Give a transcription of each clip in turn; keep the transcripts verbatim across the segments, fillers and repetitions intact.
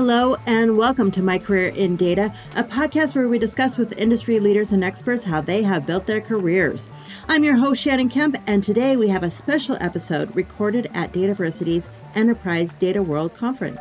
Hello and welcome to My Career in Data, a podcast where we discuss with industry leaders and experts how they have built their careers. I'm your host, Shannon Kemp, and today we have a special episode recorded at Dataversity's Enterprise Data World Conference.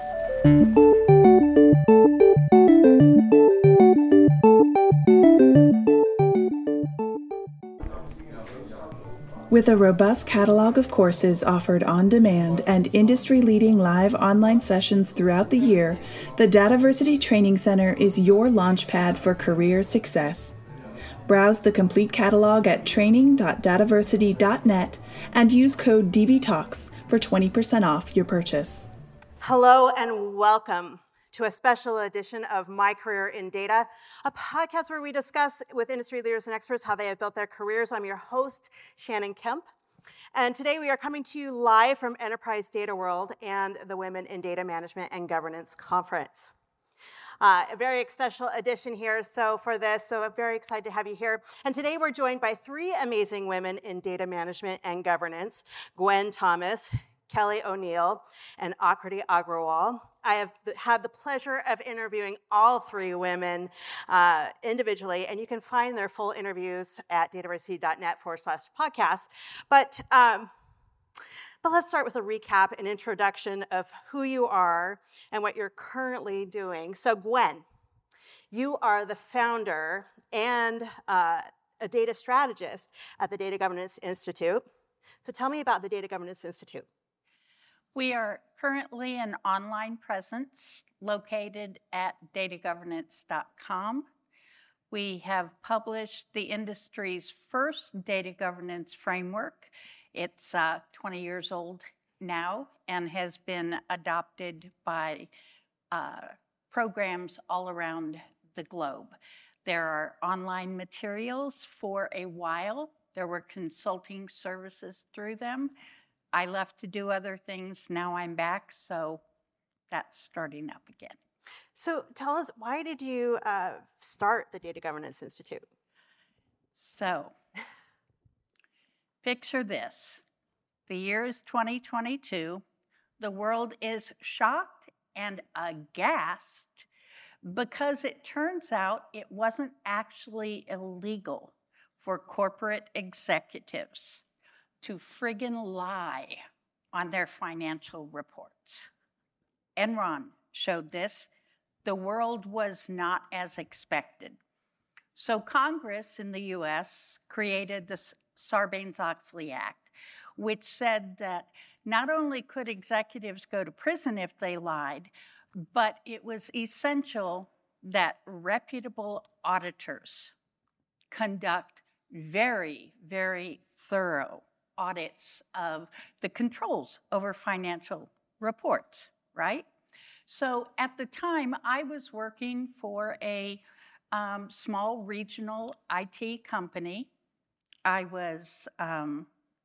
With a robust catalog of courses offered on demand and industry-leading live online sessions throughout the year, the Dataversity Training Center is your launchpad for career success. Browse the complete catalog at training dot dataversity dot net and use code D V Talks for twenty percent off your purchase. Hello and welcome to a special edition of My Career in Data, a podcast where we discuss with industry leaders and experts how they have built their careers. I'm your host, Shannon Kemp, and today we are coming to you live from Enterprise Data World and the Women in Data Management and Governance Conference. Uh, a very special edition here so for this, so I'm very excited to have you here. And today we're joined by three amazing women in data management and governance, Gwen Thomas, Kelly O'Neill, and Akriti Agrawal. I have had the pleasure of interviewing all three women uh, individually, and you can find their full interviews at dataversity dot net forward slash podcast. But, um, but let's start with a recap and introduction of who you are and what you're currently doing. So Gwen, you are the founder and uh, a data strategist at the Data Governance Institute. So tell me about the Data Governance Institute. We are currently an online presence located at data governance dot com. We have published the industry's first data governance framework. It's uh, twenty years old now and has been adopted by uh, programs all around the globe. There are online materials for a while. There were consulting services through them. I left to do other things. Now I'm back, so that's starting up again. So tell us, why did you uh, start the Data Governance Institute? So, picture this. The year is twenty twenty-two. The world is shocked and aghast because it turns out it wasn't actually illegal for corporate executives to friggin' lie on their financial reports. Enron showed this. The world was not as expected. So Congress in the U S created the Sarbanes-Oxley Act, which said that not only could executives go to prison if they lied, but it was essential that reputable auditors conduct very, very thorough audits of the controls over financial reports, right? So at the time, I was working for a um, small regional I T company. I was um,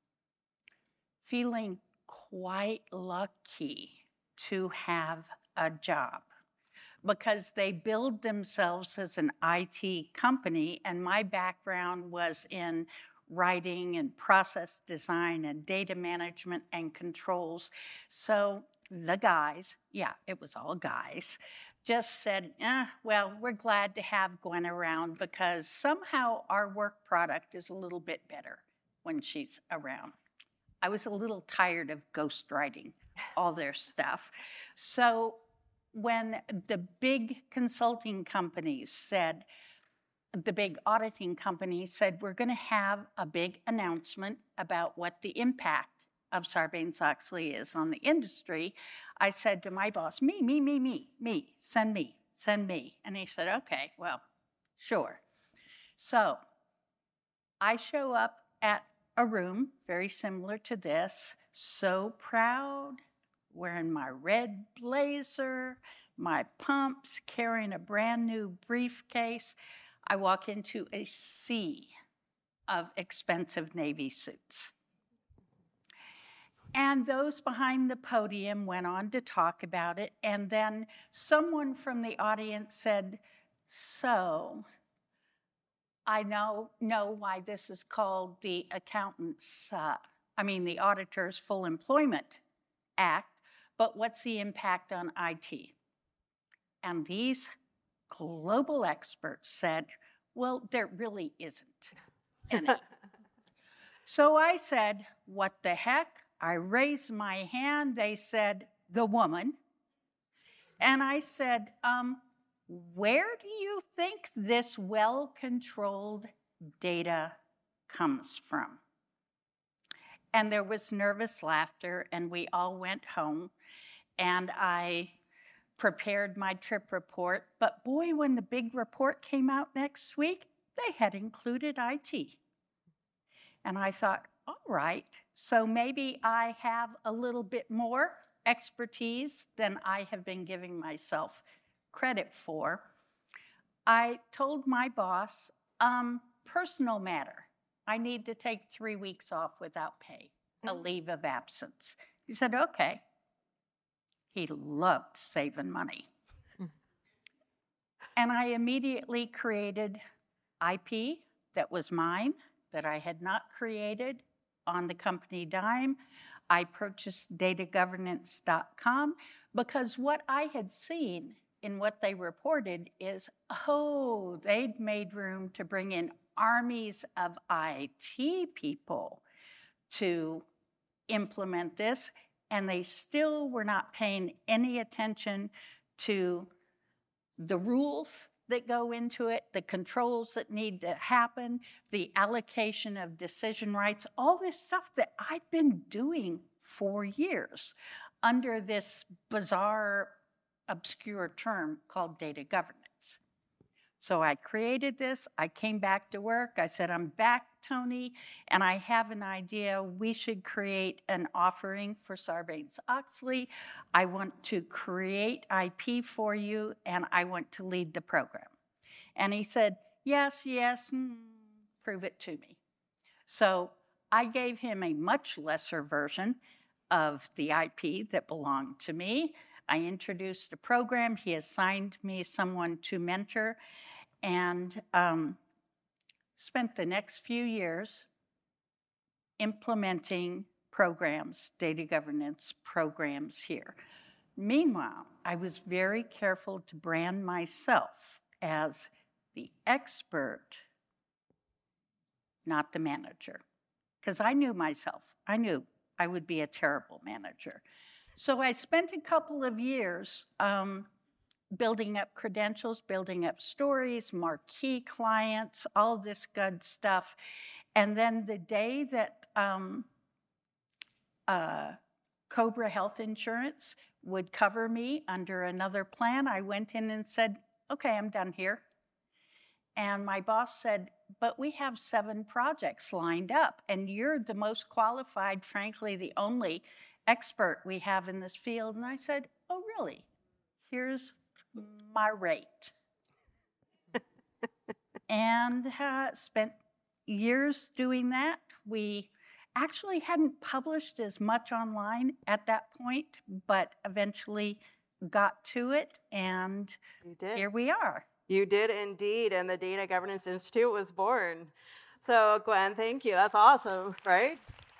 feeling quite lucky to have a job because they billed themselves as an I T company, and my background was in writing and process design and data management and controls. So the guys, yeah, it was all guys, just said, eh, well, we're glad to have Gwen around because somehow our work product is a little bit better when she's around. I was a little tired of ghostwriting all their stuff. So when the big consulting companies said, the big auditing company said, we're going to have a big announcement about what the impact of Sarbanes-Oxley is on the industry, I said to my boss, me, me, me, me, me, send me, send me. And he said, okay, well, sure. So I show up at a room very similar to this, so proud, wearing my red blazer, my pumps, carrying a brand new briefcase. I walk into a sea of expensive Navy suits. And those behind the podium went on to talk about it. And then someone from the audience said, so I now know why this is called the accountants, uh, I mean the Auditor's Full Employment Act, but what's the impact on I T? And these global experts said, well, there really isn't any. So I said, what the heck? I raised my hand. They said, the woman. And I said, um, where do you think this well-controlled data comes from? And there was nervous laughter, and we all went home. And I prepared my trip report. But boy, when the big report came out next week, they had included I T. And I thought, all right, so maybe I have a little bit more expertise than I have been giving myself credit for. I told my boss, um, personal matter, I need to take three weeks off without pay, a leave of absence. He said, okay. He loved saving money. And I immediately created I P that was mine, that I had not created on the company dime. I purchased data governance dot com because what I had seen in what they reported is, oh, they'd made room to bring in armies of I T people to implement this, and they still were not paying any attention to the rules that go into it, the controls that need to happen, the allocation of decision rights, all this stuff that I'd been doing for years under this bizarre, obscure term called data governance. So I created this, I came back to work, I said, I'm back, Tony, and I have an idea. We should create an offering for Sarbanes-Oxley. I want to create I P for you, and I want to lead the program. And he said, yes, yes, mm, prove it to me. So I gave him a much lesser version of the I P that belonged to me. I introduced the program. He assigned me someone to mentor, and um, spent the next few years implementing programs, data governance programs here. Meanwhile, I was very careful to brand myself as the expert, not the manager, because I knew myself. I knew I would be a terrible manager. So I spent a couple of years um, building up credentials, building up stories, marquee clients, all this good stuff. And then the day that um, uh, Cobra Health Insurance would cover me under another plan, I went in and said, okay, I'm done here. And my boss said, but we have seven projects lined up, and you're the most qualified, frankly, the only expert we have in this field. And I said, oh, really? Here's my rate. And uh, spent years doing that. We actually hadn't published as much online at that point, but eventually got to it, and You did. here we are. You did indeed, and the Data Governance Institute was born. So Gwen, thank you. That's awesome, right?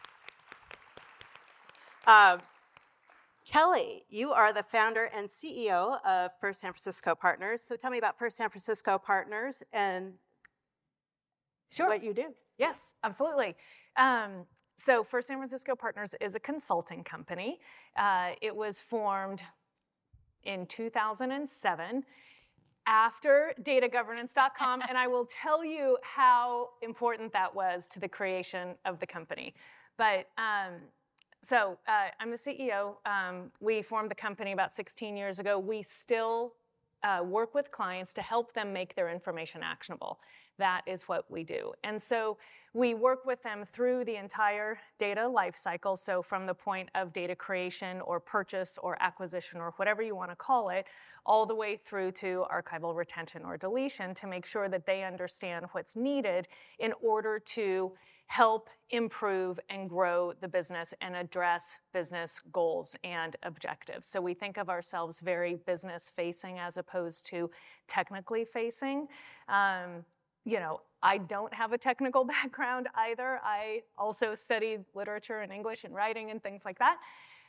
Um, Kelly, you are the founder and C E O of First San Francisco Partners. So tell me about First San Francisco Partners and Sure. what you do. Yes, absolutely. Um, so First San Francisco Partners is a consulting company. Uh, it was formed in two thousand seven after data governance dot com, and I will tell you how important that was to the creation of the company. But um, so uh, I'm the C E O. Um, we formed the company about sixteen years ago. We still uh, work with clients to help them make their information actionable. That is what we do. And so we work with them through the entire data lifecycle. So from the point of data creation or purchase or acquisition or whatever you want to call it, all the way through to archival retention or deletion, to make sure that they understand what's needed in order to help improve and grow the business and address business goals and objectives. So we think of ourselves very business facing as opposed to technically facing. Um, you know, I don't have a technical background either. I also studied literature and English and writing and things like that.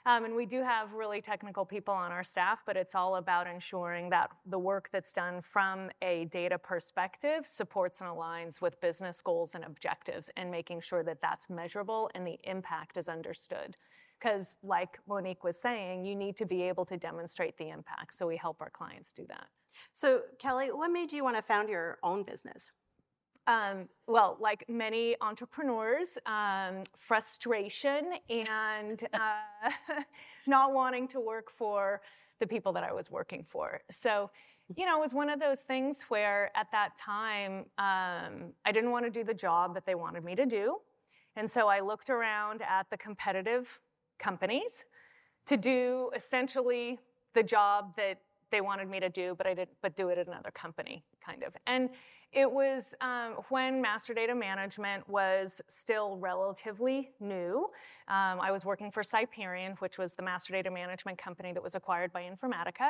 Um, and we do have really technical people on our staff, but it's all about ensuring that the work that's done from a data perspective supports and aligns with business goals and objectives, and making sure that that's measurable and the impact is understood. Because like Monique was saying, you need to be able to demonstrate the impact, so we help our clients do that. So Kelly, what made you want to found your own business? Um, well, like many entrepreneurs, um, frustration and uh, not wanting to work for the people that I was working for. So, you know, it was one of those things where at that time, um, I didn't want to do the job that they wanted me to do. And so I looked around at the competitive companies to do essentially the job that they wanted me to do, but I did, but do it at another company, kind of. And it was um, when master data management was still relatively new. Um, I was working for Cyperion, which was the master data management company that was acquired by Informatica.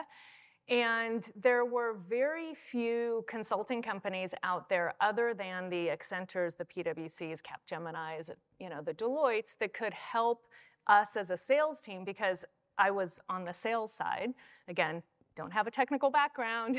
And there were very few consulting companies out there other than the Accentures, the PwCs, Capgeminis, you know, the Deloittes that could help us as a sales team, because I was on the sales side. Again, don't have a technical background.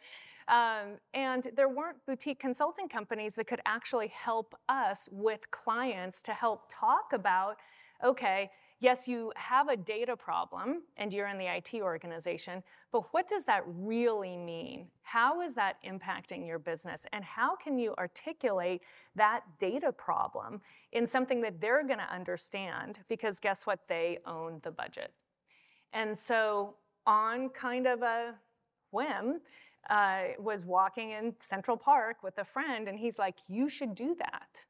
Um, and there weren't boutique consulting companies that could actually help us with clients to help talk about, okay, yes, you have a data problem and you're in the I T organization, but what does that really mean? How is that impacting your business? And how can you articulate that data problem in something that they're going to understand? Because guess what? They own the budget. And so on kind of a whim, I uh, was walking in Central Park with a friend, and he's like, you should do that.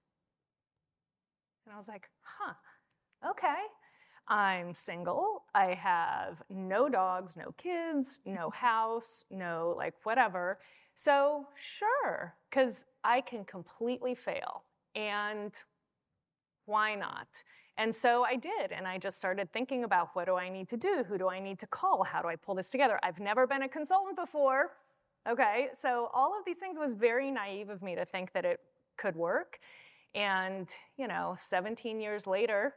And I was like, huh, okay. I'm single. I have no dogs, no kids, no house, no like whatever. So sure, because I can completely fail. And why not? And so I did, and I just started thinking about, what do I need to do? Who do I need to call? How do I pull this together? I've never been a consultant before. Okay, so all of these things was very naive of me to think that it could work. And, you know, seventeen years later,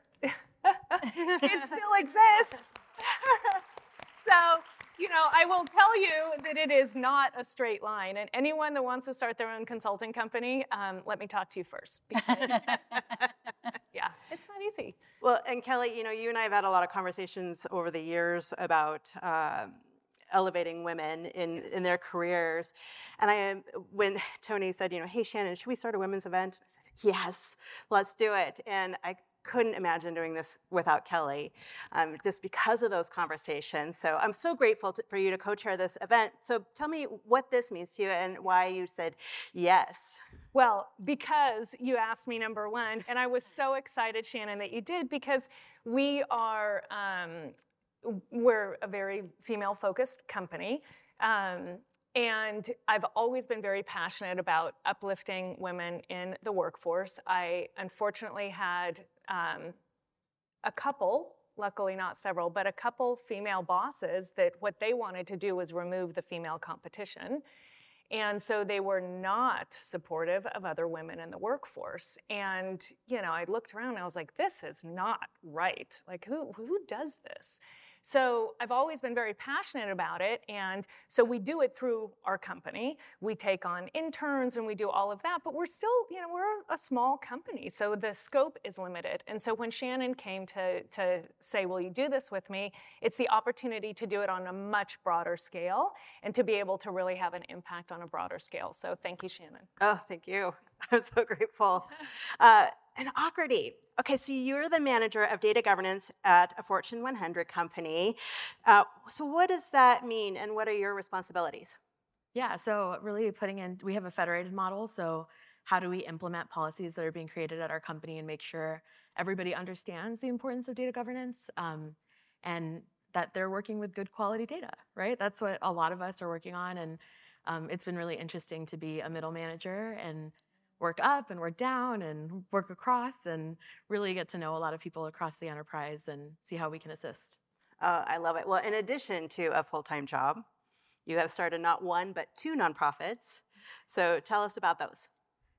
it still exists. So, you know, I will tell you that it is not a straight line. And anyone that wants to start their own consulting company, um, let me talk to you first. Because, yeah, it's not easy. Well, and Kelly, you know, you and I have had a lot of conversations over the years about uh, elevating women in, in their careers. And I, when Tony said, you know, hey, Shannon, should we start a women's event? I said, yes, let's do it. And I couldn't imagine doing this without Kelly, um, just because of those conversations. So I'm so grateful to, for you to co-chair this event. So tell me what this means to you and why you said yes. Well, because you asked me, number one, and I was so excited, Shannon, that you did, because we are, um, we're a very female-focused company. Um, And I've always been very passionate about uplifting women in the workforce. I unfortunately had um, a couple, luckily not several, but a couple female bosses that what they wanted to do was remove the female competition. And so they were not supportive of other women in the workforce. And, you know, I looked around and I was like, this is not right. Like, who, who does this? So I've always been very passionate about it, and so we do it through our company. We take on interns and we do all of that, but we're still, you know, we're a small company, so the scope is limited. And so when Shannon came to, to say, will you do this with me, it's the opportunity to do it on a much broader scale and to be able to really have an impact on a broader scale. So thank you, Shannon. Oh, thank you. I'm so grateful. Uh, and Akriti, okay, so you're the manager of data governance at a Fortune one hundred company. Uh, so what does that mean, and what are your responsibilities? Yeah, so really putting in, we have a federated model, so how do we implement policies that are being created at our company and make sure everybody understands the importance of data governance um, and that they're working with good quality data, right? That's what a lot of us are working on, and um, it's been really interesting to be a middle manager and work up and work down and work across and really get to know a lot of people across the enterprise and see how we can assist. Uh, I love it. Well, in addition to a full-time job, you have started not one, but two nonprofits. So tell us about those.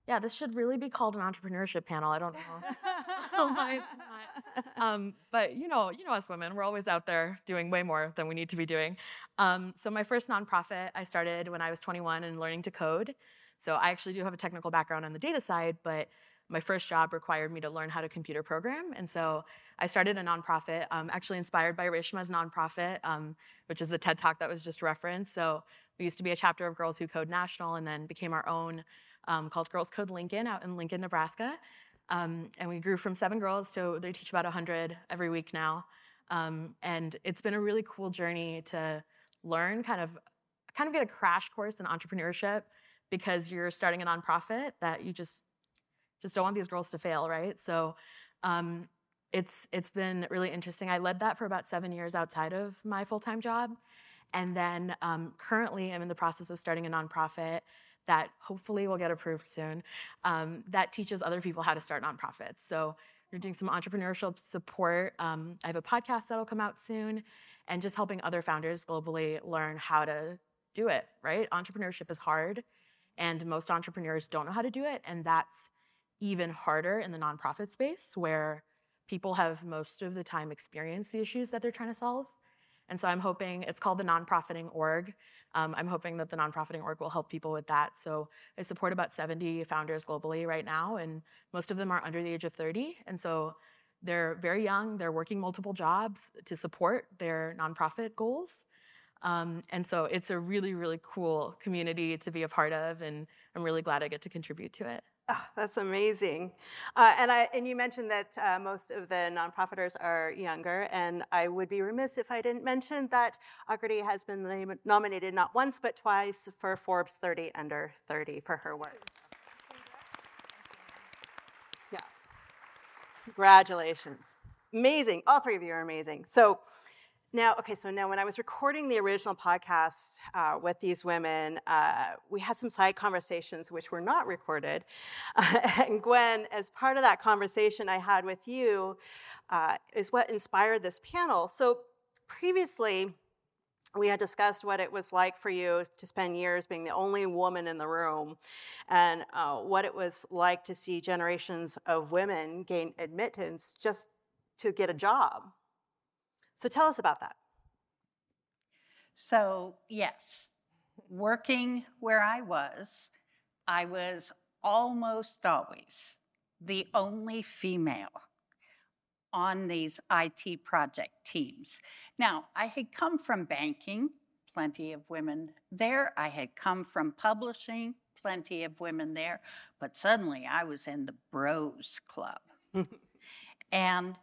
Yeah, this should really be called an entrepreneurship panel. I don't know why it's not. Um, but you know, you know us women, we're always out there doing way more than we need to be doing. Um, so my first nonprofit I started when I was twenty-one and learning to code. So I actually do have a technical background on the data side, but my first job required me to learn how to computer program. And so I started a nonprofit, um, actually inspired by Reshma's nonprofit, um, which is the TED Talk that was just referenced. So we used to be a chapter of Girls Who Code National and then became our own um, called Girls Code Lincoln out in Lincoln, Nebraska. Um, and we grew from seven girls to they teach about one hundred every week now. Um, and it's been a really cool journey to learn, kind of, kind of get a crash course in entrepreneurship because you're starting a nonprofit that you just just don't want these girls to fail, right? So um, it's it's been really interesting. I led that for about seven years outside of my full-time job. And then um, currently I'm in the process of starting a nonprofit that hopefully will get approved soon, um, that teaches other people how to start nonprofits. So we're doing some entrepreneurship support. Um, I have a podcast that'll come out soon, and just helping other founders globally learn how to do it, right? Entrepreneurship is hard, and most entrepreneurs don't know how to do it, and that's even harder in the nonprofit space where people have most of the time experienced the issues that they're trying to solve. And so I'm hoping, it's called the Nonprofiting Org. Um, I'm hoping that the Nonprofiting Org will help people with that. So I support about seventy founders globally right now, and most of them are under the age of thirty. And so they're very young, they're working multiple jobs to support their nonprofit goals. Um, and so it's a really, really cool community to be a part of, and I'm really glad I get to contribute to it. Oh, that's amazing. Uh, and, I, and you mentioned that uh, most of the nonprofiters are younger, and I would be remiss if I didn't mention that Agriti has been nam- nominated not once but twice for Forbes thirty under thirty for her work. Yeah. Congratulations. Amazing. All three of you are amazing. So now, okay, so now when I was recording the original podcast uh, with these women, uh, we had some side conversations which were not recorded. Uh, and Gwen, as part of that conversation I had with you, uh, is what inspired this panel. So previously, we had discussed what it was like for you to spend years being the only woman in the room, and uh, what it was like to see generations of women gain admittance just to get a job. So tell us about that. So yes, working where I was, I was almost always the only female on these I T project teams. Now, I had come from banking, plenty of women there. I had come from publishing, plenty of women there. But suddenly I was in the bros club. And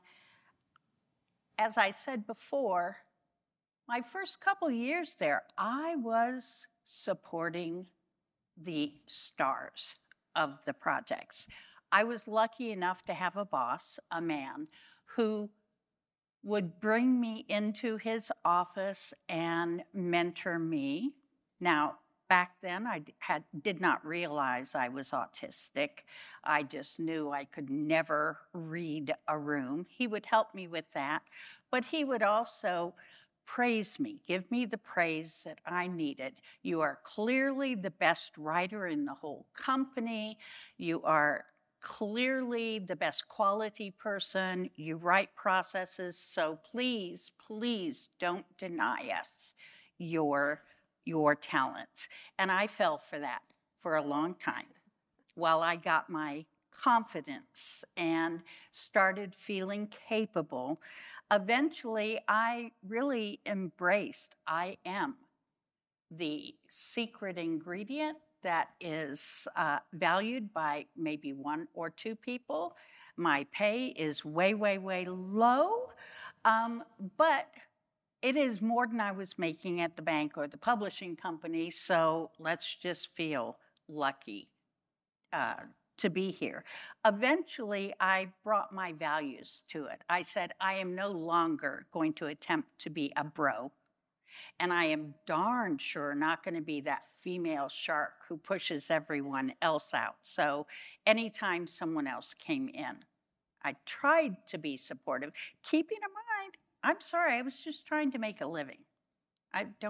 as I said before, my first couple years there, I was supporting the stars of the projects. I was lucky enough to have a boss, a man, who would bring me into his office and mentor me. Now, back then, I had, did not realize I was autistic. I just knew I could never read a room. He would help me with that, but he would also praise me, give me the praise that I needed. You are clearly the best writer in the whole company. You are clearly the best quality person. You write processes, so please, please don't deny us your your talents. And I fell for that for a long time while I got my confidence and started feeling capable. Eventually, I really embraced, I am the secret ingredient that is uh, valued by maybe one or two people. My pay is way, way, way low, um, but it is more than I was making at the bank or the publishing company, so let's just feel lucky uh, to be here. Eventually, I brought my values to it. I said, I am no longer going to attempt to be a bro, and I am darn sure not going to be that female shark who pushes everyone else out. So anytime someone else came in, I tried to be supportive, keeping in mind, I'm sorry, I was just trying to make a living. I don't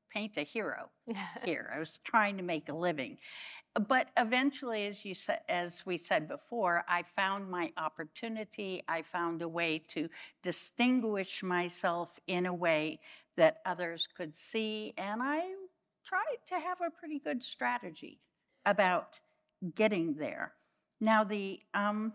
paint a hero here. I was trying to make a living. But eventually, as you said, as we said before, I found my opportunity. I found a way to distinguish myself in a way that others could see, and I tried to have a pretty good strategy about getting there. Now, the um,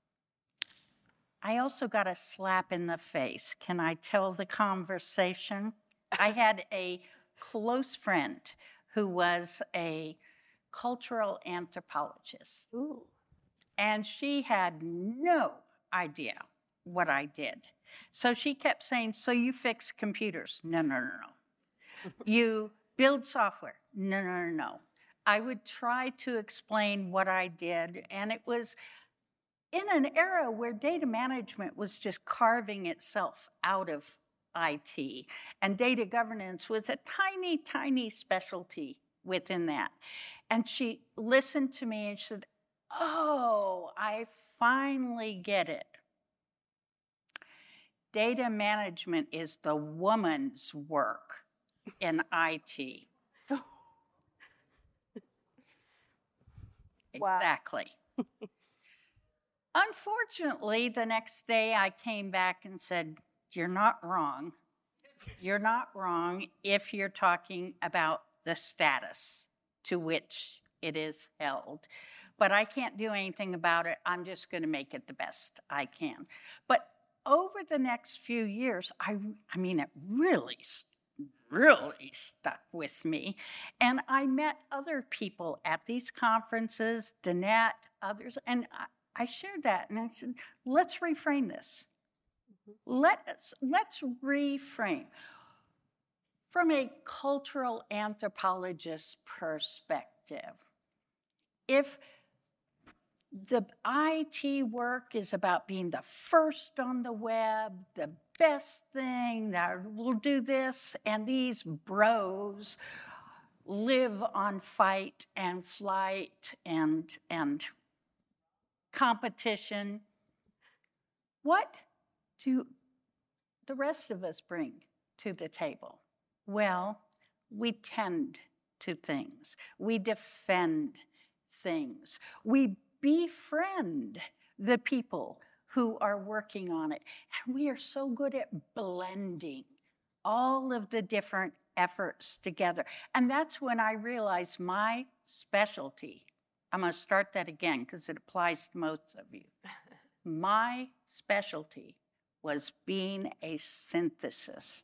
I also got a slap in the face. Can I tell the conversation? I had a close friend who was a cultural anthropologist. Ooh. And she had no idea what I did. So she kept saying, so you fix computers? No, no, no, no. You build software? No, no, no, no. I would try to explain what I did, and it was in an era where data management was just carving itself out of I T, and data governance was a tiny, tiny specialty within that. And she listened to me and she said, oh, I finally get it. Data management is the woman's work in I T. Wow. Exactly. Unfortunately, the next day I came back and said, you're not wrong. You're not wrong if you're talking about the status to which it is held. But I can't do anything about it. I'm just going to make it the best I can. But over the next few years, I, I mean, it really, really stuck with me. And I met other people at these conferences, Danette, others, and I, I shared that. And I said, let's reframe this. Let's, let's reframe. From a cultural anthropologist's perspective, if the I T work is about being the first on the web, the best thing that will do this, and these bros live on fight and flight and, and competition, what do the rest of us bring to the table? Well, we tend to things. We defend things. We befriend the people who are working on it. And we are so good at blending all of the different efforts together. And that's when I realized my specialty, I'm going to start that again because it applies to most of you. My specialty was being a synthesist.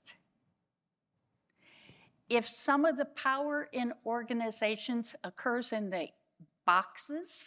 If some of the power in organizations occurs in the boxes,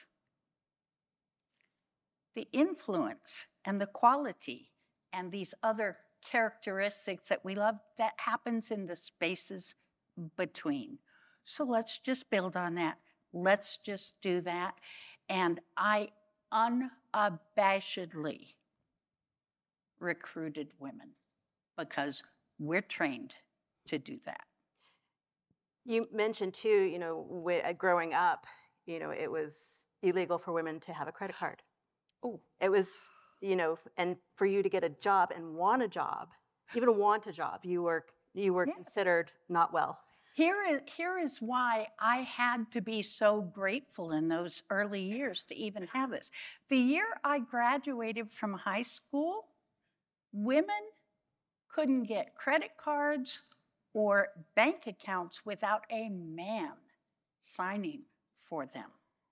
the influence and the quality and these other characteristics that we love, that happens in the spaces between. So let's just build on that. Let's just do that. And I unabashedly recruited women because we're trained to do that. You mentioned too, you know, w- growing up, you know, it was illegal for women to have a credit card. Oh, It was, you know, and for you to get a job and want a job, even want a job, you were you were Yeah. considered not well. Here is, here is why I had to be so grateful in those early years to even have this. The year I graduated from high school, women couldn't get credit cards or bank accounts without a man signing for them.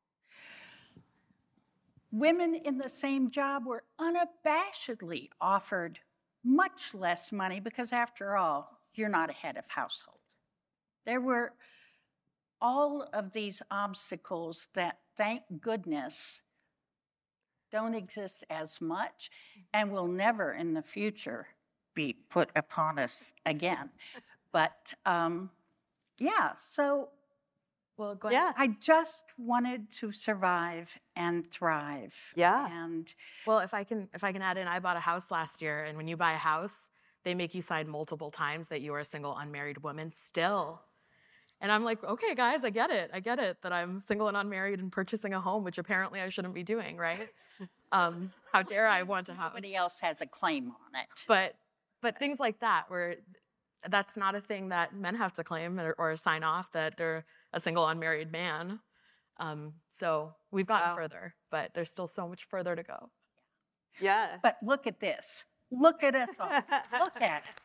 Women in the same job were unabashedly offered much less money because, after all, you're not a head of household. There were all of these obstacles that, thank goodness, don't exist as much and will never in the future be put upon us again. But um, yeah, so Well, go ahead. Yeah. I just wanted to survive and thrive. Yeah. And Well, if I can, if I can add in, I bought a house last year, and when you buy a house, they make you sign multiple times that you are a single, unmarried woman still. And I'm like, okay, guys, I get it. I get it that I'm single and unmarried and purchasing a home, which apparently I shouldn't be doing, right? um, how dare I want to have? nobody else has a claim on it. But, but things like that, where that's not a thing that men have to claim or, or sign off that they're a single unmarried man. Um, so we've gotten Wow. further, but there's still so much further to go. Yeah. But look at this. Look at us all. Look at it.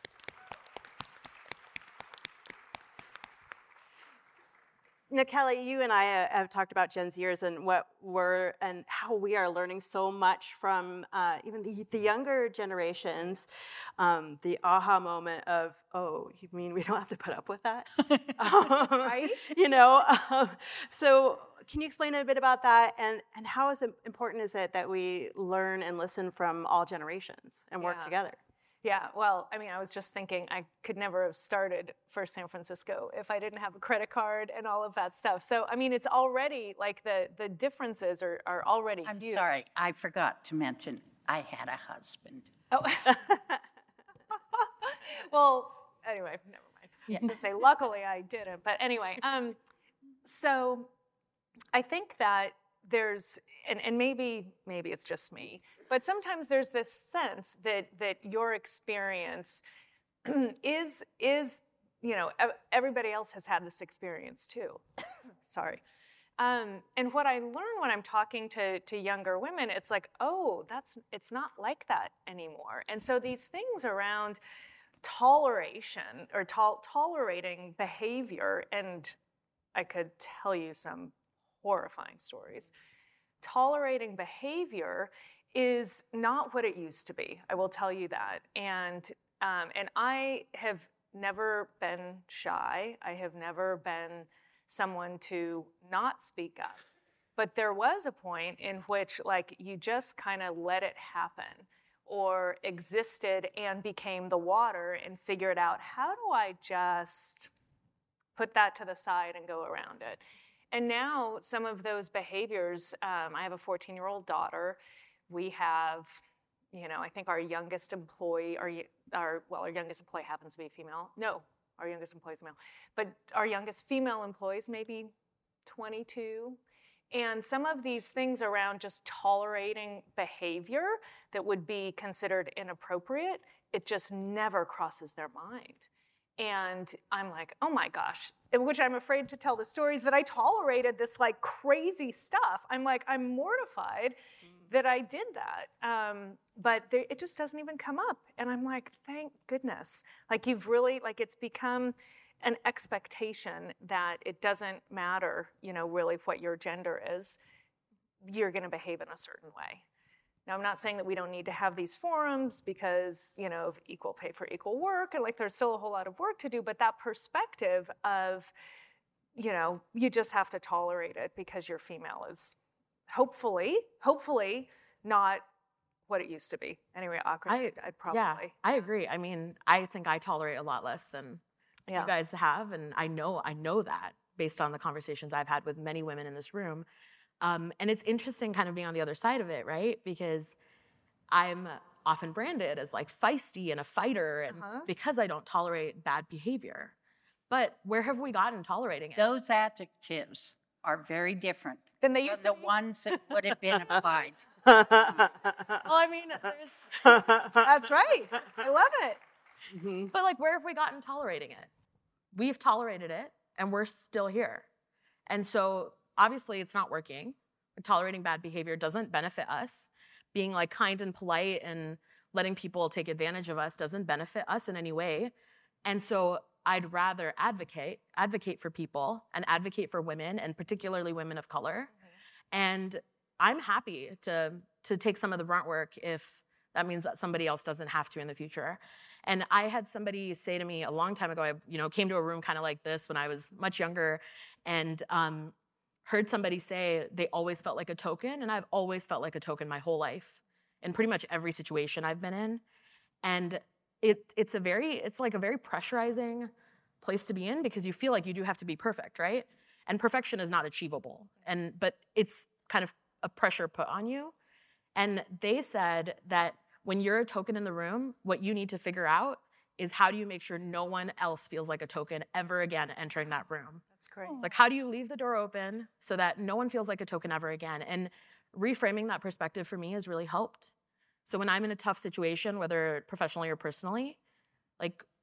Now, Kelly, you and I uh, have talked about Gen Zers and what we're and how we are learning so much from uh, even the, the younger generations. Um, the aha moment of, oh, you mean we don't have to put up with that? Right? You know. Um, so, can you explain a bit about that, and and how is it important is it that we learn and listen from all generations and work Yeah. together? Yeah, well, I mean, I was just thinking I could never have started First San Francisco if I didn't have a credit card and all of that stuff. So, I mean, it's already like the the differences are, are already I'm huge. sorry, I forgot to mention I had a husband. Oh. Well, anyway, never mind. I was going to say, luckily I didn't. But anyway, um, so I think that there's, and, and maybe maybe it's just me, but sometimes there's this sense that that your experience is is you know ev- everybody else has had this experience too. Sorry. Um, and what I learn when I'm talking to to younger women, it's like, oh, that's it's not like that anymore. And so these things around toleration or tol- tolerating behavior, and I could tell you some horrifying stories. Tolerating behavior is not what it used to be. I will tell you that. And um, and I have never been shy. I have never been someone to not speak up. But there was a point in which, like, you just kind of let it happen, or existed and became the water and figured out, how do I just put that to the side and go around it? And now some of those behaviors, um, I have a fourteen-year-old daughter. We have, you know, I think our youngest employee, our, our, well, our youngest employee happens to be female. No, our youngest employee is male. But our youngest female employees, maybe twenty-two. And some of these things around just tolerating behavior that would be considered inappropriate, it just never crosses their mind. And I'm like, oh my gosh, in which I'm afraid to tell the stories that I tolerated this like crazy stuff. I'm like, I'm mortified mm. that I did that. Um, but there, it just doesn't even come up. And I'm like, thank goodness. Like you've really, like it's become an expectation that it doesn't matter, you know, really what your gender is, you're gonna behave in a certain way. Now, I'm not saying that we don't need to have these forums because, you know, of equal pay for equal work, and like there's still a whole lot of work to do, but that perspective of, you know, you just have to tolerate it because you're female is hopefully, hopefully not what it used to be. Anyway, awkward, I, I'd probably. Yeah, I agree. I mean, I think I tolerate a lot less than yeah. you guys have, and I know, I know that based on the conversations I've had with many women in this room. Um, and it's interesting kind of being on the other side of it, right? Because I'm often branded as like feisty and a fighter, and uh-huh. because I don't tolerate bad behavior. But where have we gotten tolerating it? Those adjectives are very different than they than used the to be. ones that would have been applied. Well, I mean, there's... That's right. I love it. Mm-hmm. But like, where have we gotten tolerating it? We've tolerated it, and we're still here. And so obviously it's not working. Tolerating bad behavior doesn't benefit us. Being like kind and polite and letting people take advantage of us doesn't benefit us in any way. And so I'd rather advocate, advocate for people and advocate for women, and particularly women of color. Mm-hmm. And I'm happy to, to take some of the brunt work if that means that somebody else doesn't have to in the future. And I had somebody say to me a long time ago, I you know, came to a room kind of like this when I was much younger, and um, heard somebody say they always felt like a token, and I've always felt like a token my whole life in pretty much every situation I've been in. And it it's a very, it's like a very pressurizing place to be in, because you feel like you do have to be perfect, right? And perfection is not achievable. And but it's kind of a pressure put on you. And they said that when you're a token in the room, what you need to figure out is how do you make sure no one else feels like a token ever again entering that room? That's great. Like, how do you leave the door open so that no one feels like a token ever again? And reframing that perspective for me has really helped. So when I'm in a tough situation, whether professionally or personally, like,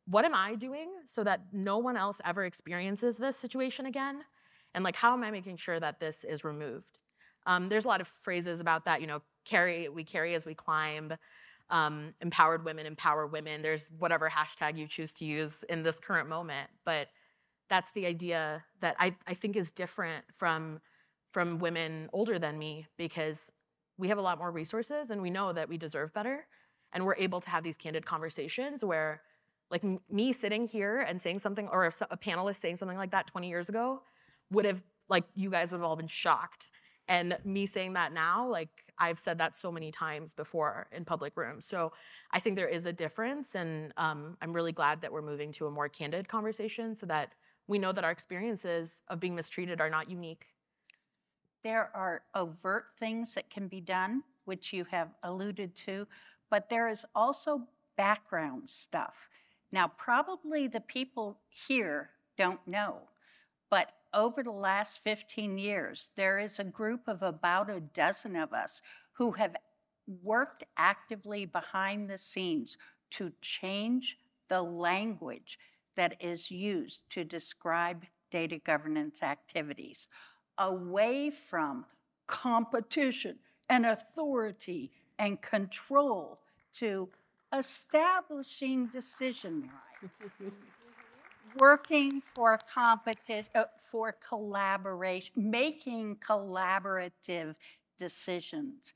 what am I doing so that no one else ever experiences this situation again? And like, how am I making sure that this is removed? Um, there's a lot of phrases about that, you know, carry, we carry as we climb, um, empowered women, empower women. There's whatever hashtag you choose to use in this current moment. But that's the idea that I, I think is different from, from women older than me, because we have a lot more resources and we know that we deserve better. And we're able to have these candid conversations where, like, m- me sitting here and saying something, or if a panelist saying something like that twenty years ago would have, like, you guys would have all been shocked. And me saying that now, like, I've said that so many times before in public rooms. So I think there is a difference, and um, I'm really glad that we're moving to a more candid conversation so that we know that our experiences of being mistreated are not unique. There are overt things that can be done, which you have alluded to, but there is also background stuff. Now, probably the people here don't know, but over the last fifteen years, there is a group of about a dozen of us who have worked actively behind the scenes to change the language that is used to describe data governance activities, away from competition and authority and control to establishing decision rights, working for competition, uh, for collaboration, making collaborative decisions,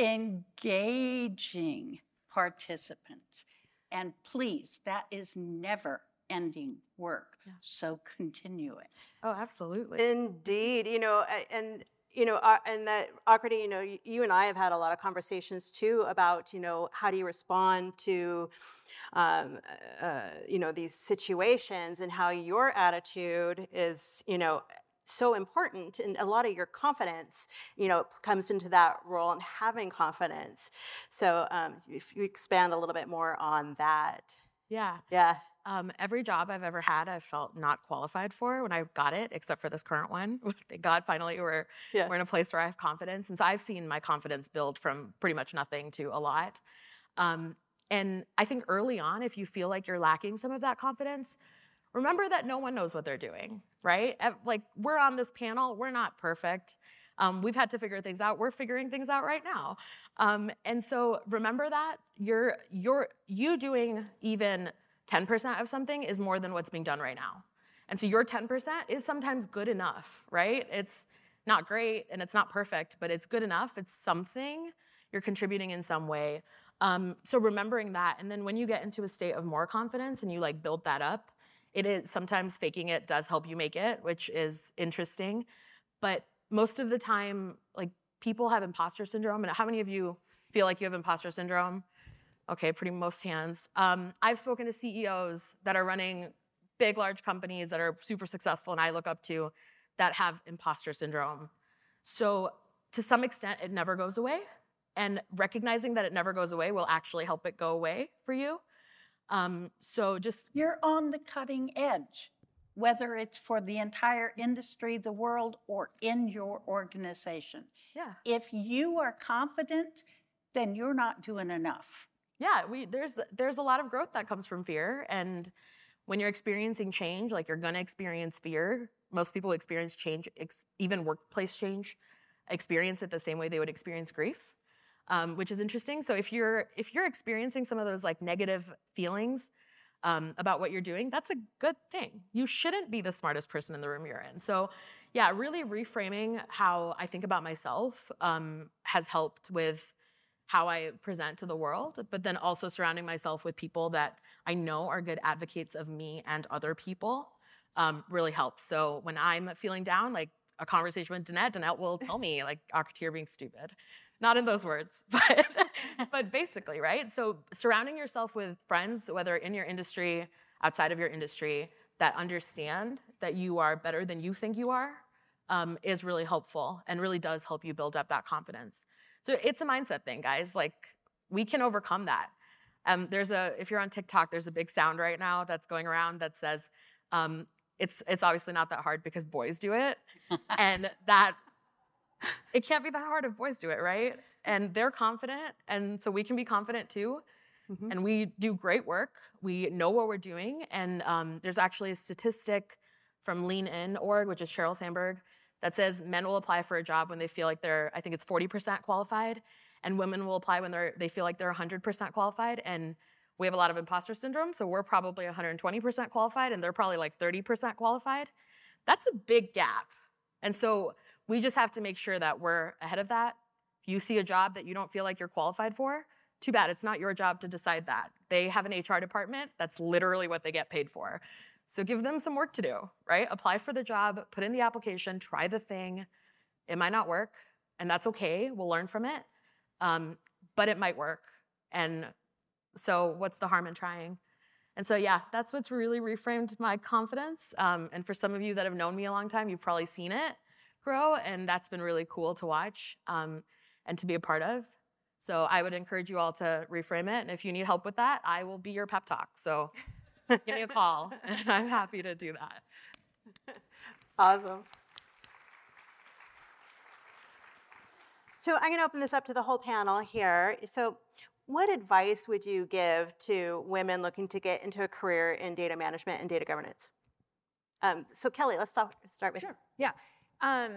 engaging participants. And please, that is never ending work. Yeah. So continue it. Oh, absolutely. Indeed. You know, and, you know, uh, and that, Akriti, you know, you, you and I have had a lot of conversations too about, you know, how do you respond to, um, uh, you know, these situations, and how your attitude is, you know, so important, and a lot of your confidence, you know, comes into that role, and having confidence. So um, if you expand a little bit more on that. Yeah. Yeah. Um, every job I've ever had, I felt not qualified for when I got it, except for this current one. Thank God, finally, we're, yeah. we're in a place where I have confidence. And so I've seen my confidence build from pretty much nothing to a lot. Um, and I think early on, if you feel like you're lacking some of that confidence, remember that no one knows what they're doing, right? Like, we're on this panel, we're not perfect. Um, we've had to figure things out. We're figuring things out right now. Um, and so remember that you're, you're, you doing even ten percent of something is more than what's being done right now. And so your ten percent is sometimes good enough, right? It's not great and it's not perfect, but it's good enough. It's something. You're contributing in some way. Um, so remembering that, and then when you get into a state of more confidence and you like build that up, it is sometimes faking it does help you make it, which is interesting. But most of the time, like, people have imposter syndrome. And how many of you feel like you have imposter syndrome? Okay, pretty most hands. Um, I've spoken to C E Os that are running big, large companies that are super successful and I look up to that have imposter syndrome. So to some extent, it never goes away. And recognizing that it never goes away will actually help it go away for you. Um, so just... You're on the cutting edge, whether it's for the entire industry, the world, or in your organization. Yeah. If you are confident, then you're not doing enough. Yeah, we, there's there's a lot of growth that comes from fear. And when you're experiencing change, like, you're going to experience fear. Most people experience change, ex, even workplace change, experience it the same way they would experience grief, um, which is interesting. So if you're if you're experiencing some of those like negative feelings um, about what you're doing, that's a good thing. You shouldn't be the smartest person in the room you're in. So yeah, really reframing how I think about myself um, has helped with how I present to the world, but then also surrounding myself with people that I know are good advocates of me and other people um, really helps. So when I'm feeling down, like a conversation with Danette, Danette will tell me, like, Akriti, you're being stupid. Not in those words, but, but basically, right? So surrounding yourself with friends, whether in your industry, outside of your industry, that understand that you are better than you think you are um, is really helpful and really does help you build up that confidence. So it's a mindset thing, guys. Like, we can overcome that. Um, there's a, if you're on TikTok, there's a big sound right now that's going around that says, um, it's it's obviously not that hard because boys do it. And that, it can't be that hard if boys do it, right? And they're confident, and so we can be confident too. Mm-hmm. And we do great work. We know what we're doing. And um, there's actually a statistic from Lean In dot org, which is Sheryl Sandberg, that says men will apply for a job when they feel like they're, I think it's forty percent qualified, and women will apply when they're they feel like they're one hundred percent qualified. And we have a lot of imposter syndrome, so we're probably one hundred twenty percent qualified, and they're probably like thirty percent qualified. That's a big gap. And so we just have to make sure that we're ahead of that. If you see a job that you don't feel like you're qualified for, too bad. It's not your job to decide that. They have an H R department. That's literally what they get paid for. So give them some work to do, right? Apply for the job, put in the application, try the thing. It might not work, and that's okay. We'll learn from it. Um, but it might work. And so what's the harm in trying? And so, yeah, that's what's really reframed my confidence. Um, and for some of you that have known me a long time, you've probably seen it grow, and that's been really cool to watch um, and to be a part of. So I would encourage you all to reframe it. And if you need help with that, I will be your pep talk. So give me a call, and I'm happy to do that. Awesome. So I'm going to open this up to the whole panel here. So what advice would you give to women looking to get into a career in data management and data governance? Um, so Kelly, let's start, start with Sure, yeah. Um,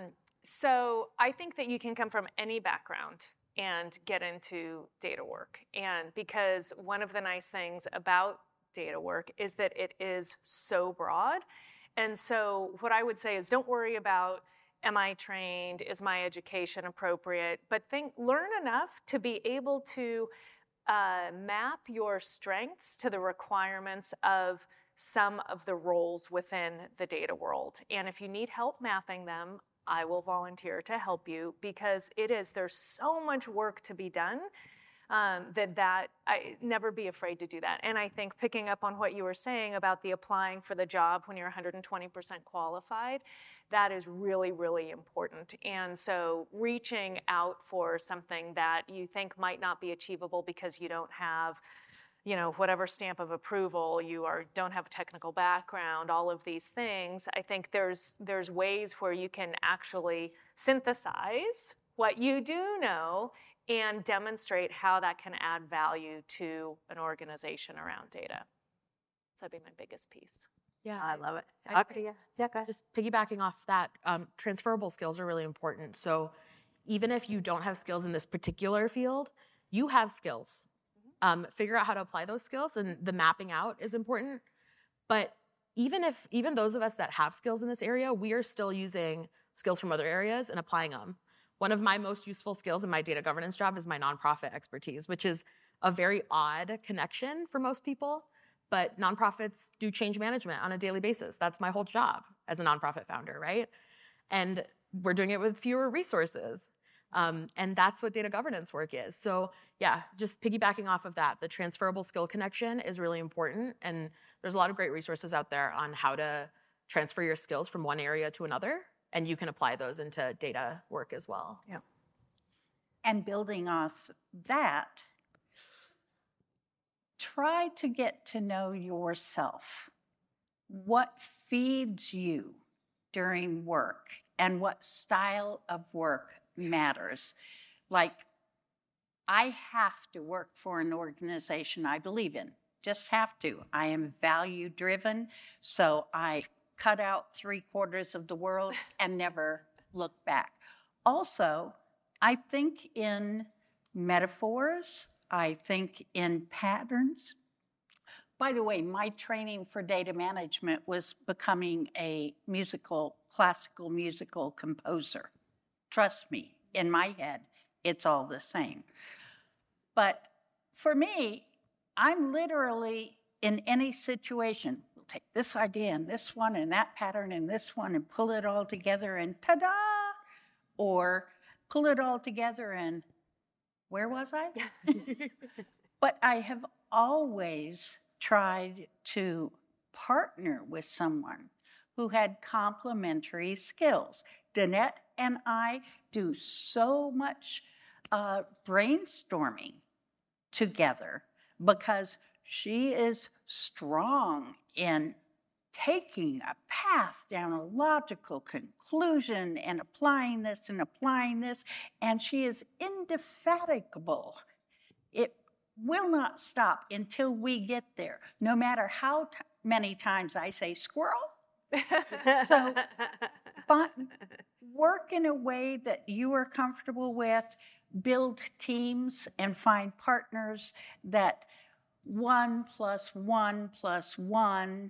so I think that you can come from any background and get into data work. And because one of the nice things about data work is that it is so broad. And so what I would say is don't worry about, am I trained? Is my education appropriate? But think, learn enough to be able to uh, map your strengths to the requirements of some of the roles within the data world. And if you need help mapping them, I will volunteer to help you, because it is, there's so much work to be done um, that that, I never be afraid to do that. And I think picking up on what you were saying about the applying for the job when you're one hundred twenty percent qualified, that is really, really important. And so reaching out for something that you think might not be achievable because you don't have, you know, whatever stamp of approval, you are, don't have a technical background, all of these things, I think there's, there's ways where you can actually synthesize what you do know and demonstrate how that can add value to an organization around data. So that'd be my biggest piece. Yeah, I love it. I Okay, yeah, yeah, go ahead. Just piggybacking off that, um, transferable skills are really important. So even if you don't have skills in this particular field, you have skills. Um, figure out how to apply those skills, and the mapping out is important. But even if, even those of us that have skills in this area, we are still using skills from other areas and applying them. One of my most useful skills in my data governance job is my nonprofit expertise, which is a very odd connection for most people. But nonprofits do change management on a daily basis. That's my whole job as a nonprofit founder, right? And we're doing it with fewer resources. Um, and that's what data governance work is. So yeah, just piggybacking off of that, the transferable skill connection is really important. And there's a lot of great resources out there on how to transfer your skills from one area to another. And you can apply those into data work as well. Yeah. And building off that, try to get to know yourself. What feeds you during work and what style of work matters. Like, I have to work for an organization I believe in. Just have to. I am value driven, so I cut out three quarters of the world and never look back. Also, I think in metaphors, I think in patterns. By the way, my training for data management was becoming a musical, classical musical composer. Trust me, in my head, it's all the same. But for me, I'm literally in any situation, we'll take this idea and this one and that pattern and this one and pull it all together and ta-da! Or pull it all together and where was I? But I have always tried to partner with someone who had complementary skills. Danette and I do so much uh, brainstorming together because she is strong in taking a path down a logical conclusion and applying this and applying this, and she is indefatigable. It will not stop until we get there, no matter how t- many times I say squirrel. So but work in a way that you are comfortable with, build teams and find partners that one plus one plus one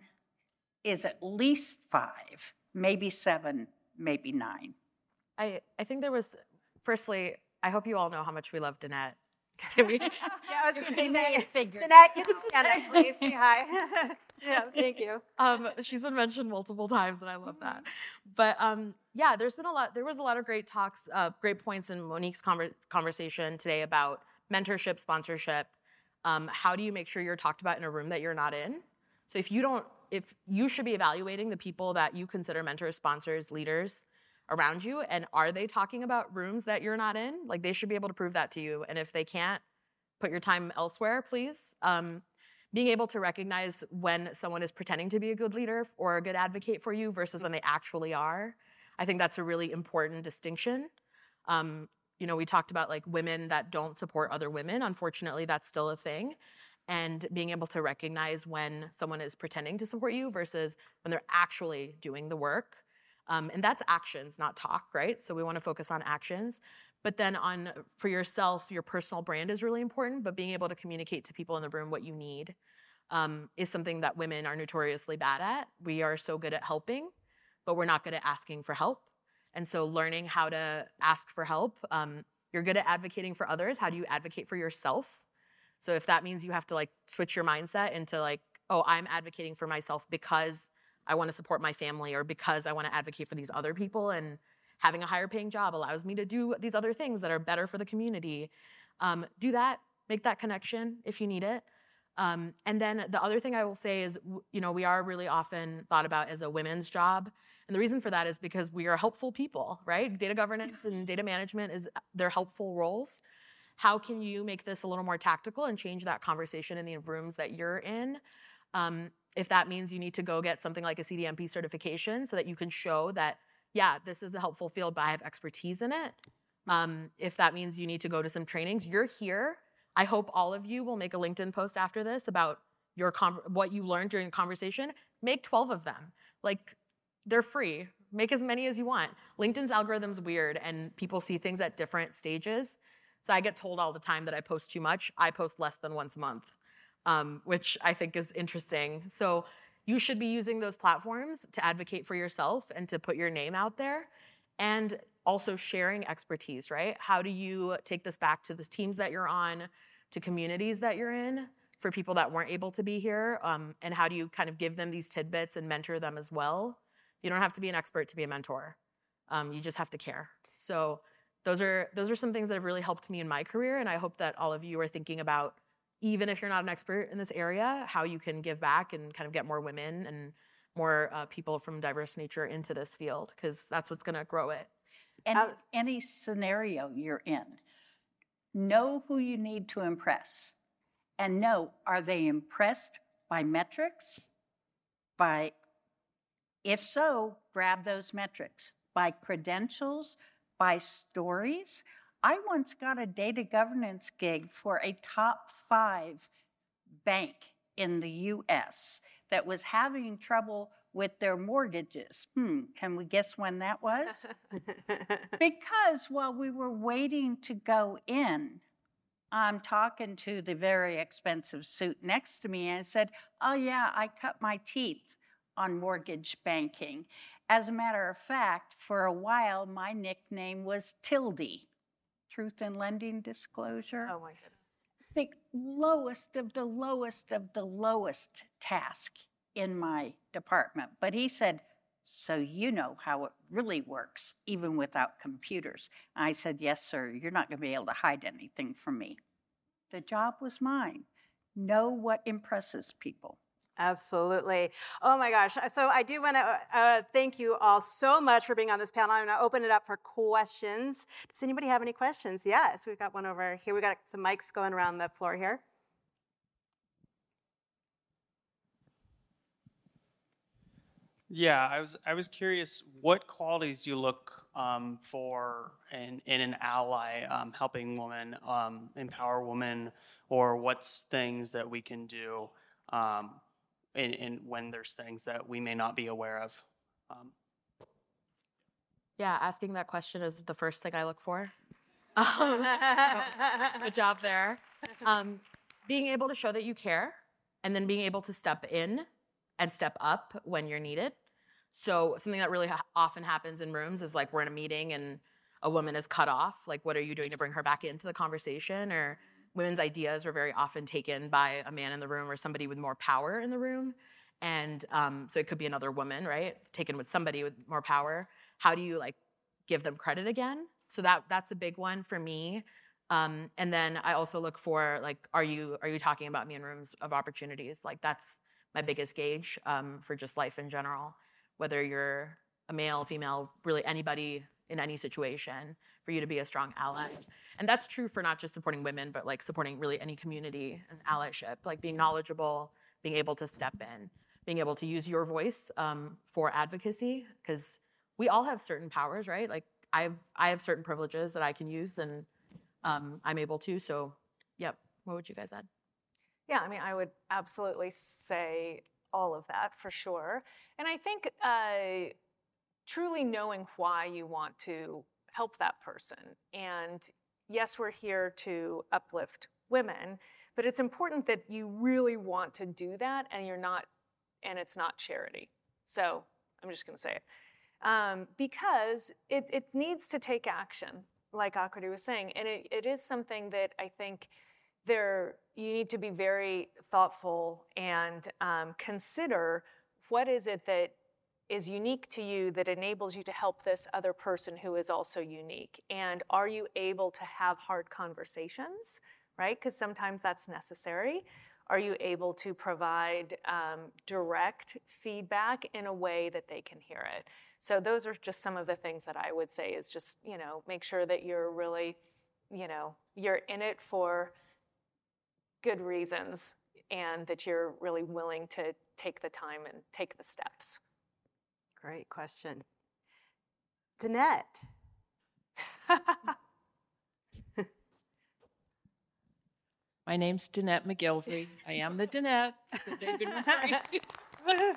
is at least five, maybe seven, maybe nine. I, I think there was, firstly, I hope you all know how much we love Danette. Can we? Yeah, I was going to say, Danette, figure. Danette, can you stand up, please? Say hi. Yeah, thank you. Um, she's been mentioned multiple times, and I love that. But um, yeah, there's been a lot. There was a lot of great talks, uh, great points in Monique's conver- conversation today about mentorship, sponsorship. Um, how do you make sure you're talked about in a room that you're not in? So if you don't, if you should be evaluating the people that you consider mentors, sponsors, leaders around you, and are they talking about rooms that you're not in? Like, they should be able to prove that to you. And if they can't, put your time elsewhere, please. Um, being able to recognize when someone is pretending to be a good leader or a good advocate for you versus when they actually are. I think that's a really important distinction. Um, you know, we talked about like women that don't support other women. Unfortunately, that's still a thing. And being able to recognize when someone is pretending to support you versus when they're actually doing the work. Um, and that's actions, not talk, right? So we want to focus on actions. But then on, for yourself, your personal brand is really important, but being able to communicate to people in the room what you need um, is something that women are notoriously bad at. We are so good at helping, but we're not good at asking for help. And so learning how to ask for help, um, you're good at advocating for others. How do you advocate for yourself? So if that means you have to like switch your mindset into like, oh, I'm advocating for myself because I want to support my family or because I want to advocate for these other people, and having a higher paying job allows me to do these other things that are better for the community. Um, do that, make that connection if you need it. Um, and then the other thing I will say is, you know, we are really often thought about as a women's job. And the reason for that is because we are helpful people, right? Data governance and data management is they're helpful roles. How can you make this a little more tactical and change that conversation in the rooms that you're in? Um, if that means you need to go get something like a C D M P certification so that you can show that, yeah, this is a helpful field, but I have expertise in it. Um, if that means you need to go to some trainings, you're here. I hope all of you will make a LinkedIn post after this about your con- what you learned during the conversation. Make twelve of them. Like, they're free. Make as many as you want. LinkedIn's algorithm's weird, and people see things at different stages. So I get told all the time that I post too much. I post less than once a month, um, which I think is interesting. So you should be using those platforms to advocate for yourself and to put your name out there, and also sharing expertise, right? How do you take this back to the teams that you're on, to communities that you're in, for people that weren't able to be here, um, and how do you kind of give them these tidbits and mentor them as well? You don't have to be an expert to be a mentor. Um, you just have to care. So those are those are some things that have really helped me in my career, and I hope that all of you are thinking about, even if you're not an expert in this area, how you can give back and kind of get more women and more uh, people from diverse nature into this field, because that's what's going to grow it. And um, any scenario you're in, know who you need to impress. And know, are they impressed by metrics? By, if so, grab those metrics. By credentials? By stories? I once got a data governance gig for a top five bank in the U S that was having trouble with their mortgages. Hmm, can we guess when that was? Because while we were waiting to go in, I'm talking to the very expensive suit next to me, and I said, oh yeah, I cut my teeth on mortgage banking. As a matter of fact, for a while, my nickname was Tildy, Truth in Lending Disclosure. Oh my goodness. The lowest of the lowest of the lowest task in my department. But he said, so you know how it really works, even without computers. And I said, yes, sir, you're not going to be able to hide anything from me. The job was mine. Know what impresses people. Absolutely. Oh my gosh. So I do want to uh, thank you all so much for being on this panel. I'm going to open it up for questions. Does anybody have any questions? Yes, we've got one over here. We've got some mics going around the floor here. Yeah, I was I was curious, what qualities do you look um, for in, in an ally um, helping women, um, empower women, or what's things that we can do um, in, in when there's things that we may not be aware of? Um, Yeah, asking that question is the first thing I look for. Um, so, good job there. Um, being able to show that you care, and then being able to step in and step up when you're needed. So something that really ha- often happens in rooms is like we're in a meeting and a woman is cut off. Like, what are you doing to bring her back into the conversation? Or women's ideas are very often taken by a man in the room or somebody with more power in the room. And um, so it could be another woman, right? Taken with somebody with more power. How do you like give them credit again? So that that's a big one for me. Um, and then I also look for like, are you are you talking about me in rooms of opportunities? Like that's my biggest gauge um, for just life in general. Whether you're a male, female, really anybody in any situation, for you to be a strong ally. And that's true for not just supporting women, but like supporting really any community and allyship, like being knowledgeable, being able to step in, being able to use your voice um, for advocacy, because we all have certain powers, right? Like I have, I have certain privileges that I can use and um, I'm able to. So, yep. What would you guys add? Yeah, I mean, I would absolutely say all of that for sure. And I think uh, truly knowing why you want to help that person. And yes, we're here to uplift women, but it's important that you really want to do that and you're not, and it's not charity. So I'm just going to say it. Um, because it, it needs to take action, like Akriti was saying. And it, it is something that I think there you need to be very thoughtful and um, consider what is it that is unique to you that enables you to help this other person who is also unique. And are you able to have hard conversations, right? Because sometimes that's necessary. Are you able to provide um, direct feedback in a way that they can hear it? So those are just some of the things that I would say is just, you know, make sure that you're really, you know, you're in it for good reasons and that you're really willing to take the time and take the steps. Great question. Danette. My name's Danette McGilvery. I am the Danette that they've been referring to.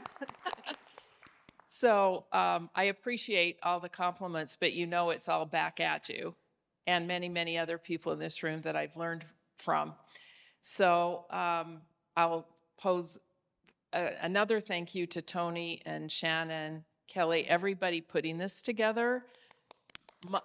So um, I appreciate all the compliments, but you know it's all back at you and many, many other people in this room that I've learned from. So um, I'll pose a, another thank you to Tony and Shannon, Kelly, everybody putting this together. My,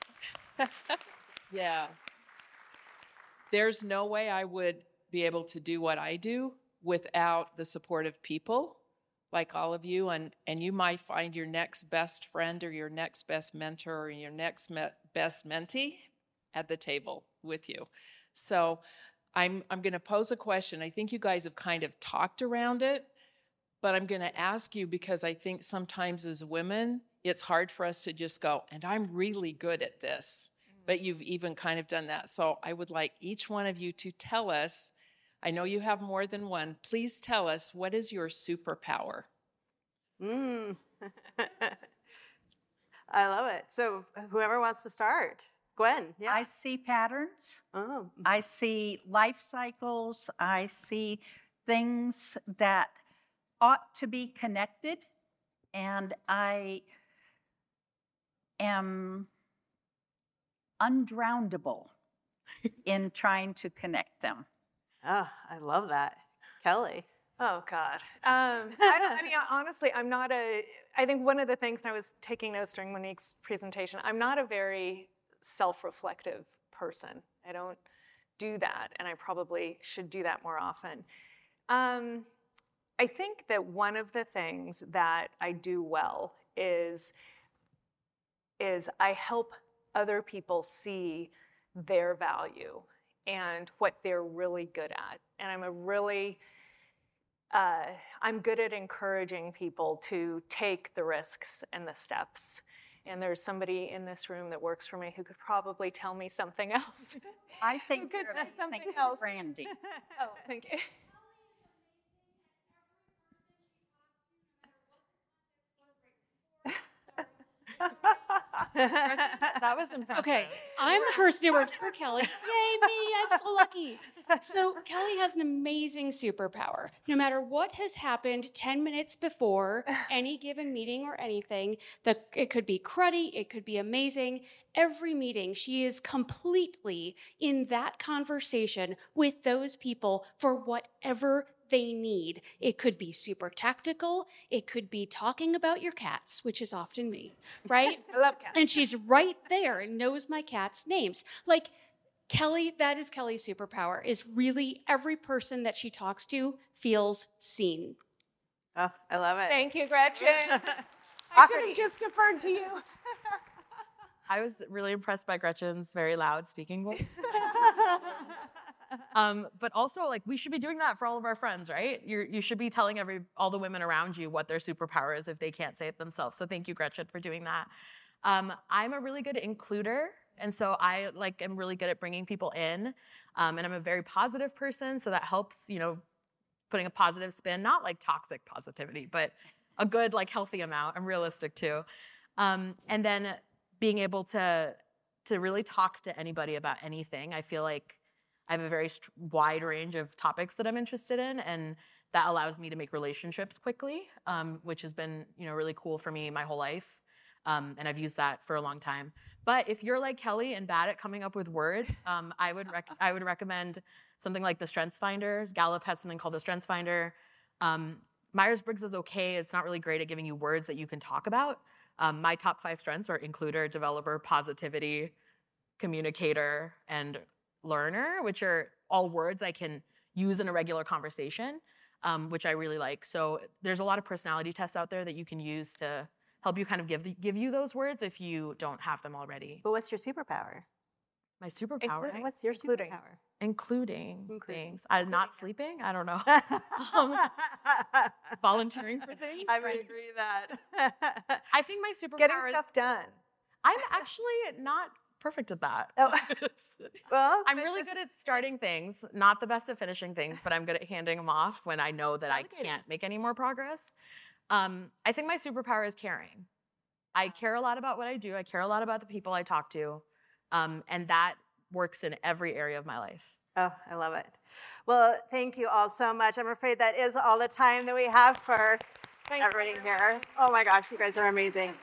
yeah. There's no way I would be able to do what I do without the support of people like all of you. And, and you might find your next best friend or your next best mentor or your next me- best mentee at the table with you. So I'm, I'm going to pose a question. I think you guys have kind of talked around it, but I'm going to ask you because I think sometimes as women, it's hard for us to just go, and I'm really good at this. But you've even kind of done that. So I would like each one of you to tell us, I know you have more than one, please tell us, what is your superpower? Mm. I love it. So whoever wants to start. Gwen, yeah. I see patterns. Oh. I see life cycles. I see things that ought to be connected. And I am undrownable in trying to connect them. Oh, I love that. Kelly. Oh, God. Um, I, don't, I mean, honestly, I'm not a, I think one of the things, and I was taking notes during Monique's presentation, I'm not a very self-reflective person. I don't do that, and I probably should do that more often. Um, I think that one of the things that I do well is, is I help other people see their value and what they're really good at. And I'm a really, uh, I'm good at encouraging people to take the risks and the steps. And there's somebody in this room that works for me who could probably tell me something else. I think who could you're say something thinking else. Randy. Oh, thank you. That was impressive. Okay, I'm the person who works for Kelly. Yay, me, I'm so lucky. So Kelly has an amazing superpower. No matter what has happened ten minutes before any given meeting or anything, the, it could be cruddy, it could be amazing. Every meeting, she is completely in that conversation with those people for whatever they need. It could be super tactical. It could be talking about your cats, which is often me, right? I love cats. And she's right there and knows my cats' names. Like, Kelly, that is Kelly's superpower, is really every person that she talks to feels seen. Oh, I love it. Thank you, Gretchen. I should have just deferred to you. I was really impressed by Gretchen's very loud speaking voice. um, but also, like, we should be doing that for all of our friends, right? You're, you should be telling every all the women around you what their superpower is if they can't say it themselves. So thank you, Gretchen, for doing that. Um, I'm a really good includer. And so I like am really good at bringing people in, um, and I'm a very positive person. So that helps, you know, putting a positive spin, not like toxic positivity, but a good, like, healthy amount. I'm realistic too. Um, and then being able to to really talk to anybody about anything. I feel like I have a very st- wide range of topics that I'm interested in, and that allows me to make relationships quickly, um, which has been, you know, really cool for me my whole life. Um, and I've used that for a long time. But if you're like Kelly and bad at coming up with words, um, I would rec- I would recommend something like the Strengths Finder. Gallup has something called the Strengths Finder. Um, Myers-Briggs is okay. It's not really great at giving you words that you can talk about. Um, my top five strengths are includer, developer, positivity, communicator, and learner, which are all words I can use in a regular conversation, um, which I really like. So there's a lot of personality tests out there that you can use to help you kind of give the, give you those words if you don't have them already. But what's your superpower? My superpower? Including. What's your Including. superpower? Including, Including. things. I'm not sleeping? I don't know. um, volunteering for things? I would agree that. I think my superpower Getting is, stuff done. I'm actually not perfect at that. Oh. Well, I'm but really it's- good at starting things, not the best at finishing things, but I'm good at handing them off when I know that I Delegating. can't make any more progress. Um, I think my superpower is caring. I care a lot about what I do. I care a lot about the people I talk to. Um, and that works in every area of my life. Oh, I love it. Well, thank you all so much. I'm afraid that is all the time that we have for Thanks. everybody here. Oh my gosh, you guys are amazing.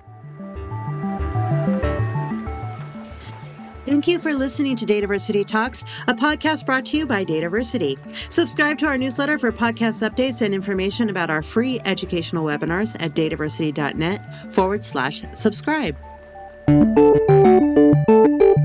Thank you for listening to Dataversity Talks, a podcast brought to you by Dataversity. Subscribe to our newsletter for podcast updates and information about our free educational webinars at dataversity.net forward slash subscribe.